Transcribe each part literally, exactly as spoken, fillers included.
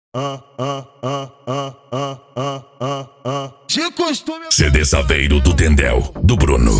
De costume. C D Saveiro do Tendel, do Bruno.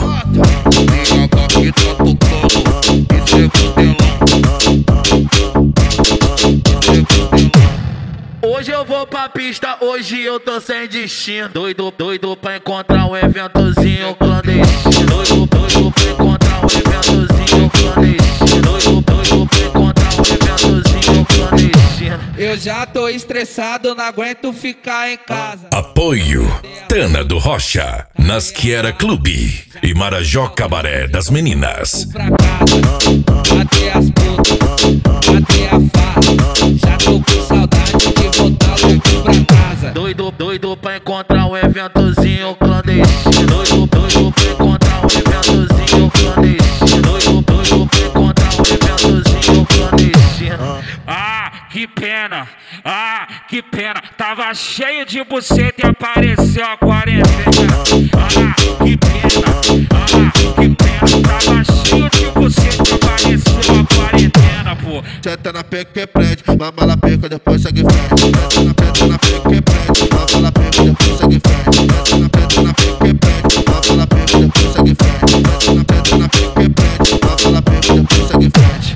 Hoje eu vou pra pista, hoje eu tô sem destino. Doido, doido pra encontrar um eventozinho clandestino. Doido, doido pra encontrar um eventozinho clandestino. Doido, doido pra encontrar um eventozinho clandestino. Eu já tô estressado, não aguento ficar em casa. Apoio Tana do Rocha, Nasquiera Clube e Marajó Cabaré das Meninas. Pra casa, até as putas, até a farra. Já tô com saudade de voltar louco pra casa. Doido, doido pra encontrar um eventozinho clandestino. Doido, doido pra encontrar um eventozinho clandestino. Doido, doido pra encontrar um eventozinho clandestino. Ah, que pena, ah, que pena. Tava cheio de buceta e apareceu a quarentena. Ah, que pena, ah, que pena. Tava cheio de buceta e apareceu a quarentena, pô. Senta na peca que prende, mama na peca, depois segue frente. Senta na peca, na peca que prende, mama na peca, depois segue frente. Senta na peca, na peca que prende, mama na peca, depois segue frente. Senta na peca, na peca que prende, mama na peca, depois segue frente.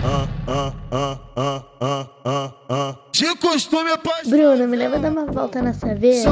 De costume, pai. Bruno, me leva a dar uma volta na saveira.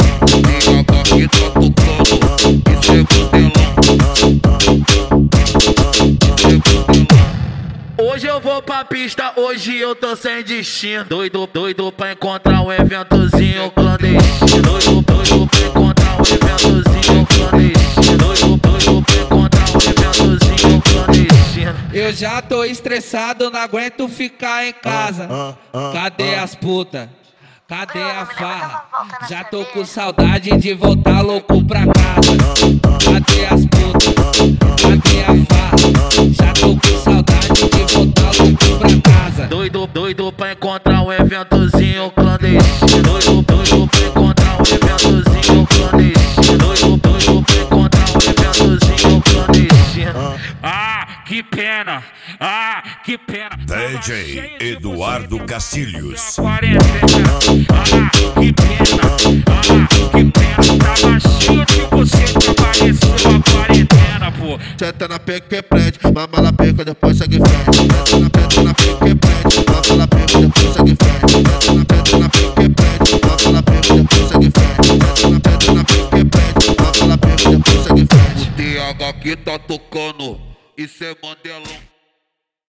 Hoje eu vou pra pista, hoje eu tô sem destino. Doido, doido pra encontrar um eventozinho clandestino. Doido, doido pra encontrar um eventozinho clandestino. Doido, doido pra encontrar um eventozinho clandestino. Eu já tô estressado, não aguento ficar em casa. Cadê as putas? Cadê a farra? Já tô com saudade de voltar louco pra casa. Cadê as putas? Cadê a farra? Já tô com saudade de voltar louco pra casa. Doido, doido pra encontrar um eventozinho clandestino. Doido, doido pra encontrar um eventozinho clandestino. Doido, doido pra encontrar um eventozinho clandestino. Ah, que pena, ah, que pena. D J Eduardo Castilhos. Quarentena. Ah, que pena, ah, que pena. Tava cheio de buceta e apareceu a quarentena, pô. Senta na peca que prende, mama na peca, depois segue frente. Senta na peca, na peca que prende, mama na peca, depois segue frente. Senta na peca, na peca que prende, mama na peca, depois segue frente. Senta na peca, na peca que prende, mama na peca, depois segue frente. O D H que tá tocando, isso é Mandelão.